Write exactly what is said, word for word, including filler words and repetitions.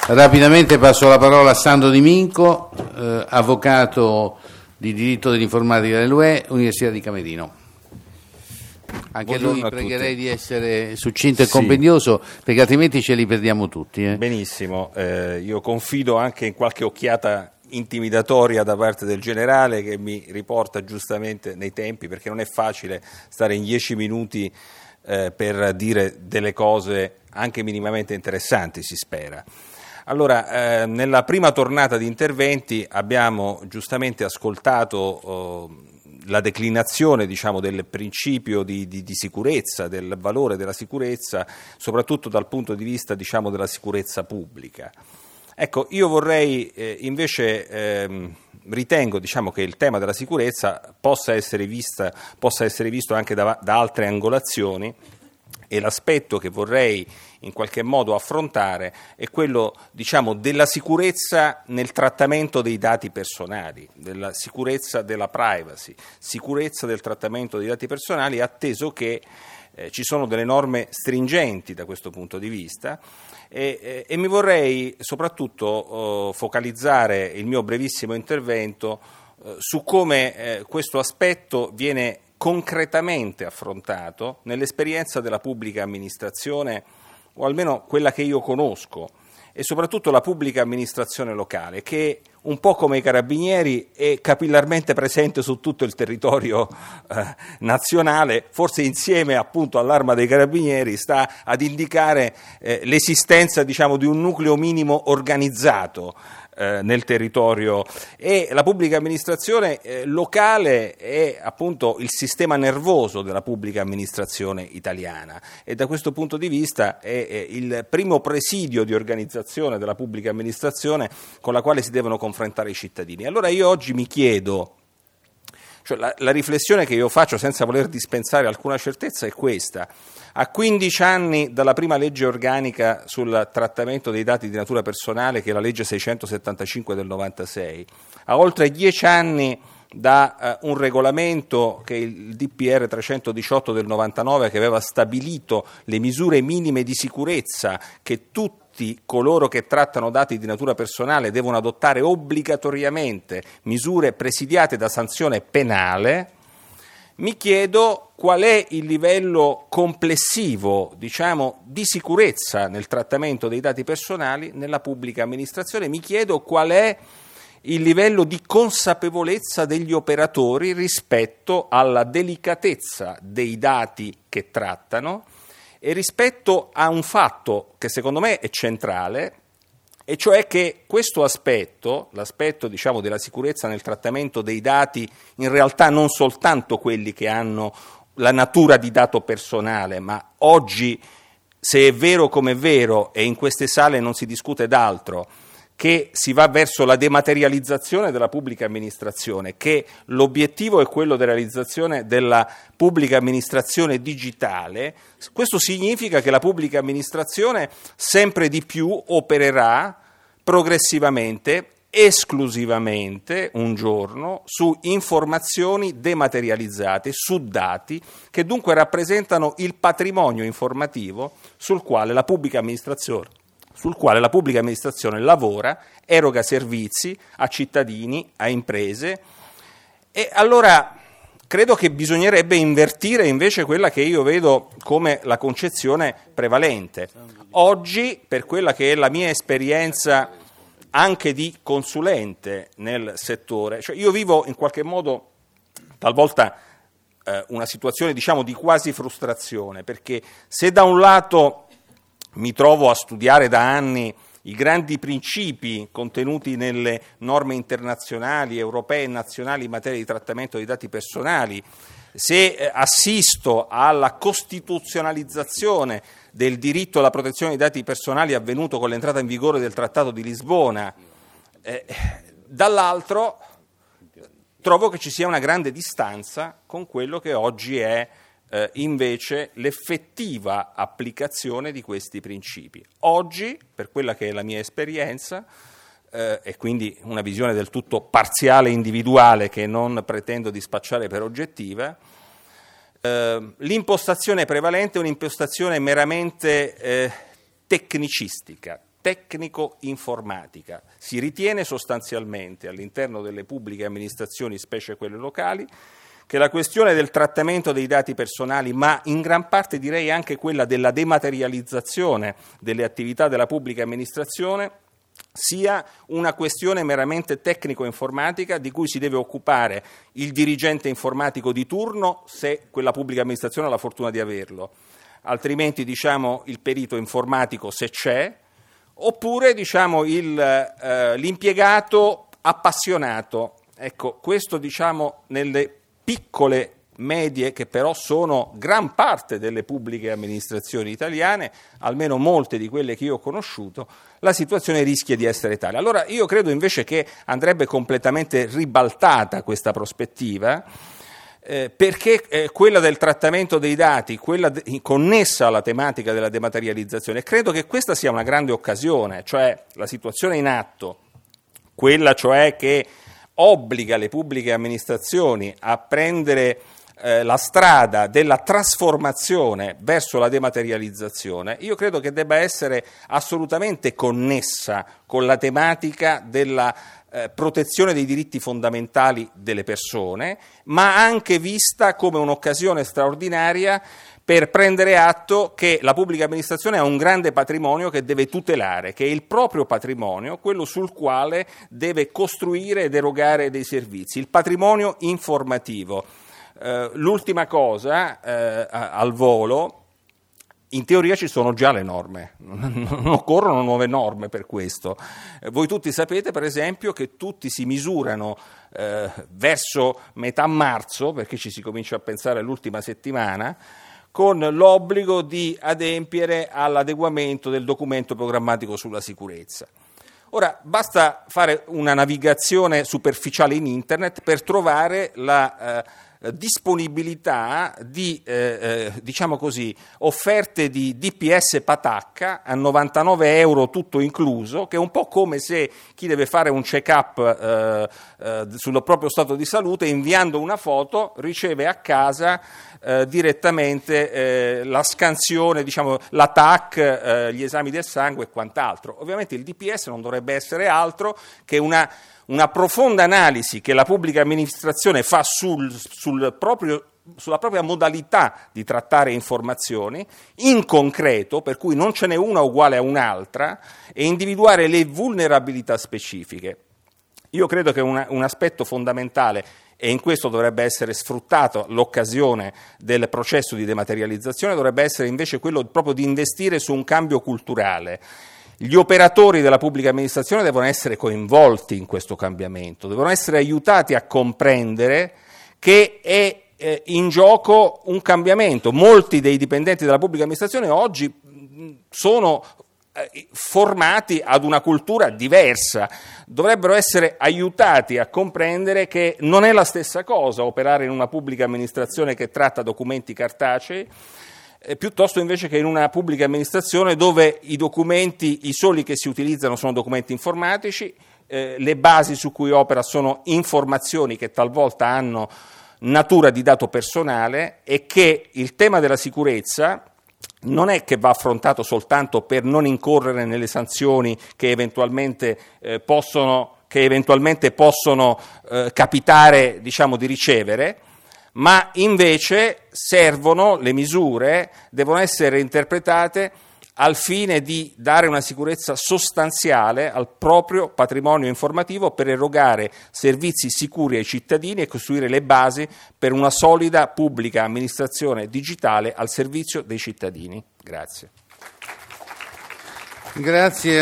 Rapidamente passo la parola a Sandro Di Minco, eh, avvocato di diritto dell'informatica dell'U E, Università di Camerino. Anche Buongiorno lui a pregherei tutti. di essere succinto e Sì. compendioso, perché altrimenti ce li perdiamo tutti. Eh. Benissimo, eh, io confido anche in qualche occhiata intimidatoria da parte del generale che mi riporta giustamente nei tempi, perché non è facile stare in dieci minuti eh, per dire delle cose anche minimamente interessanti, si spera. Allora, eh, nella prima tornata di interventi abbiamo giustamente ascoltato eh, la declinazione, diciamo, del principio di, di, di sicurezza, del valore della sicurezza, soprattutto dal punto di vista, diciamo, della sicurezza pubblica. Ecco, io vorrei eh, invece ehm, ritengo, diciamo, che il tema della sicurezza possa essere vista, possa essere visto anche da, da altre angolazioni, e l'aspetto che vorrei in qualche modo affrontare è quello, diciamo, della sicurezza nel trattamento dei dati personali, della sicurezza della privacy, sicurezza del trattamento dei dati personali, atteso che eh, ci sono delle norme stringenti da questo punto di vista. E, e, e mi vorrei soprattutto eh, focalizzare il mio brevissimo intervento eh, su come eh, questo aspetto viene concretamente affrontato nell'esperienza della pubblica amministrazione, o almeno quella che io conosco, e soprattutto la pubblica amministrazione locale, che un po' come i carabinieri è capillarmente presente su tutto il territorio eh, nazionale, forse insieme appunto all'Arma dei Carabinieri sta ad indicare eh, l'esistenza, diciamo, di un nucleo minimo organizzato eh, nel territorio, e la pubblica amministrazione eh, locale è appunto il sistema nervoso della pubblica amministrazione italiana, e da questo punto di vista è, è il primo presidio di organizzazione della pubblica amministrazione con la quale si devono confrontare i cittadini. Allora io oggi mi chiedo, cioè la, la riflessione che io faccio senza voler dispensare alcuna certezza è questa: a quindici anni dalla prima legge organica sul trattamento dei dati di natura personale, che è la legge seicentosettantacinque del novantasei, a oltre dieci anni da uh, un regolamento che è il D P R trecentodiciotto del novantanove, che aveva stabilito le misure minime di sicurezza che tutti coloro che trattano dati di natura personale devono adottare obbligatoriamente, misure presidiate da sanzione penale. Mi chiedo qual è il livello complessivo, diciamo, di sicurezza nel trattamento dei dati personali nella pubblica amministrazione. Mi chiedo qual è il livello di consapevolezza degli operatori rispetto alla delicatezza dei dati che trattano e rispetto a un fatto che secondo me è centrale, e cioè che questo aspetto, l'aspetto, diciamo, della sicurezza nel trattamento dei dati, in realtà non soltanto quelli che hanno la natura di dato personale, ma oggi, se è vero come è vero, e in queste sale non si discute d'altro, che si va verso la dematerializzazione della pubblica amministrazione, che l'obiettivo è quello della realizzazione della pubblica amministrazione digitale, questo significa che la pubblica amministrazione sempre di più opererà progressivamente, esclusivamente un giorno, su informazioni dematerializzate, su dati che dunque rappresentano il patrimonio informativo sul quale la pubblica amministrazione sul quale la pubblica amministrazione lavora, eroga servizi a cittadini, a imprese. E allora credo che bisognerebbe invertire invece quella che io vedo come la concezione prevalente. Oggi, per quella che è la mia esperienza anche di consulente nel settore, cioè io vivo in qualche modo talvolta eh, una situazione, diciamo, di quasi frustrazione, perché se da un lato mi trovo a studiare da anni i grandi principi contenuti nelle norme internazionali, europee e nazionali in materia di trattamento dei dati personali, se eh, assisto alla costituzionalizzazione del diritto alla protezione dei dati personali avvenuto con l'entrata in vigore del Trattato di Lisbona, eh, dall'altro trovo che ci sia una grande distanza con quello che oggi è Eh, invece l'effettiva applicazione di questi principi. Oggi, per quella che è la mia esperienza, eh, e quindi una visione del tutto parziale e individuale che non pretendo di spacciare per oggettiva, eh, l'impostazione prevalente è un'impostazione meramente eh, tecnicistica, tecnico-informatica. Si ritiene sostanzialmente all'interno delle pubbliche amministrazioni, specie quelle locali, che la questione del trattamento dei dati personali, ma in gran parte direi anche quella della dematerializzazione delle attività della pubblica amministrazione, sia una questione meramente tecnico-informatica di cui si deve occupare il dirigente informatico di turno, se quella pubblica amministrazione ha la fortuna di averlo, altrimenti diciamo il perito informatico se c'è, oppure diciamo il, eh, l'impiegato appassionato. Ecco, questo diciamo nelle piccole medie, che però sono gran parte delle pubbliche amministrazioni italiane, almeno molte di quelle che io ho conosciuto, la situazione rischia di essere tale. Allora io credo invece che andrebbe completamente ribaltata questa prospettiva, eh, perché eh, quella del trattamento dei dati, quella de- connessa alla tematica della dematerializzazione, credo che questa sia una grande occasione, cioè la situazione in atto, quella cioè che obbliga le pubbliche amministrazioni a prendere eh, la strada della trasformazione verso la dematerializzazione, io credo che debba essere assolutamente connessa con la tematica della eh, protezione dei diritti fondamentali delle persone, ma anche vista come un'occasione straordinaria per prendere atto che la pubblica amministrazione ha un grande patrimonio che deve tutelare, che è il proprio patrimonio, quello sul quale deve costruire ed erogare dei servizi, il patrimonio informativo. Eh, l'ultima cosa, eh, al volo, in teoria ci sono già le norme, non occorrono nuove norme per questo. Eh, voi tutti sapete, per esempio, che tutti si misurano eh, verso metà marzo, perché ci si comincia a pensare all'ultima settimana, con l'obbligo di adempiere all'adeguamento del documento programmatico sulla sicurezza. Ora, basta fare una navigazione superficiale in internet per trovare la eh, disponibilità di, eh, eh, diciamo così, offerte di D P S patacca a novantanove euro tutto incluso, che è un po' come se chi deve fare un check-up eh, eh, sul proprio stato di salute, inviando una foto, riceve a casa eh, direttamente eh, la scansione, diciamo, la T A C, eh, gli esami del sangue e quant'altro. Ovviamente il D P S non dovrebbe essere altro che una una profonda analisi che la pubblica amministrazione fa sul, sul proprio, sulla propria modalità di trattare informazioni, in concreto, per cui non ce n'è una uguale a un'altra, e individuare le vulnerabilità specifiche. Io credo che una, un aspetto fondamentale, e in questo dovrebbe essere sfruttato l'occasione del processo di dematerializzazione, dovrebbe essere invece quello proprio di investire su un cambio culturale. Gli operatori della pubblica amministrazione devono essere coinvolti in questo cambiamento, devono essere aiutati a comprendere che è eh, in gioco un cambiamento. Molti dei dipendenti della pubblica amministrazione oggi sono eh, formati ad una cultura diversa, dovrebbero essere aiutati a comprendere che non è la stessa cosa operare in una pubblica amministrazione che tratta documenti cartacei, Eh, piuttosto invece che in una pubblica amministrazione dove i documenti, i soli che si utilizzano sono documenti informatici, eh, le basi su cui opera sono informazioni che talvolta hanno natura di dato personale, e che il tema della sicurezza non è che va affrontato soltanto per non incorrere nelle sanzioni che eventualmente eh, possono, che eventualmente possono eh, capitare, diciamo, di ricevere, ma invece servono, le misure devono essere interpretate al fine di dare una sicurezza sostanziale al proprio patrimonio informativo per erogare servizi sicuri ai cittadini e costruire le basi per una solida pubblica amministrazione digitale al servizio dei cittadini. Grazie. Grazie.